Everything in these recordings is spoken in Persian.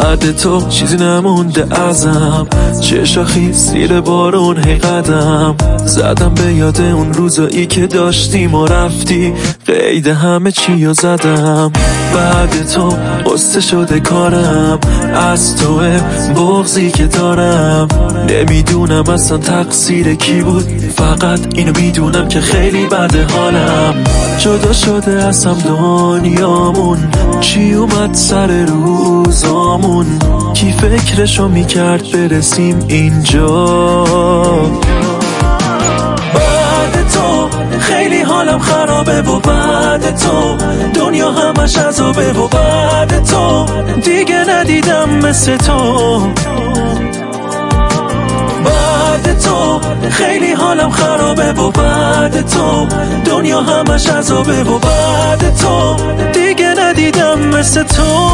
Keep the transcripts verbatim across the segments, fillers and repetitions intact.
بعد تو چیزی نمونده ازم، چه شاخی زیر بارون هی قدم زدم به یاد اون روزایی که داشتیم و رفتی، قید همه چی رو زدم. بعد تو قصه شده کارم، از توه بغضی که دارم، نمیدونم اصلا تقصیر کی بود، فقط اینو میدونم که خیلی بده حالم. جدا شده ازم دنیامون، چی اومد سر روزامون، کی فکرشو میکرد برسیم اینجا. بعد تو خیلی حالم خرابه و بعد تو دنیا همش عذابه و بعد تو دیگه ندیدم مثل تو. بعد تو خیلی حالم خرابه و بعد تو دنیا همش عذابه و بعد تو دیگه ندیدم مثل تو.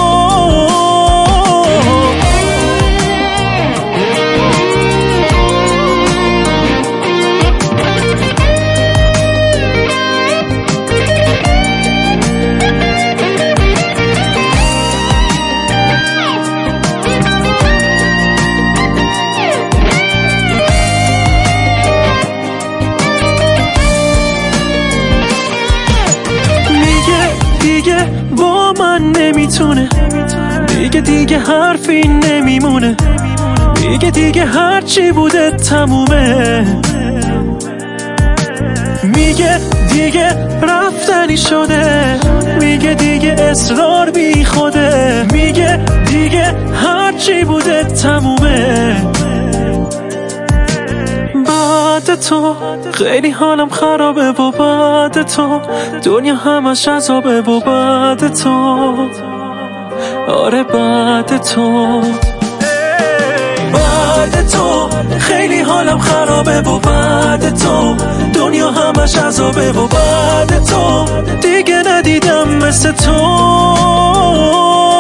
دیگه با من نمیتونه، دیگه دیگه حرفی نمیمونه، میگه دیگه هرچی بوده تمومه، میگه دیگه رفتنی شده، میگه دیگه اصرار بی خوده، میگه دیگه هرچی بوده تمومه. بعد تو خیلی حالم خرابه و بعد تو دنیا همش عذابه و بعد تو، آره بعد تو. بعد تو خیلی حالم خرابه و بعد تو دنیا همش عذابه و بعد تو دیگه ندیدم مثل تو.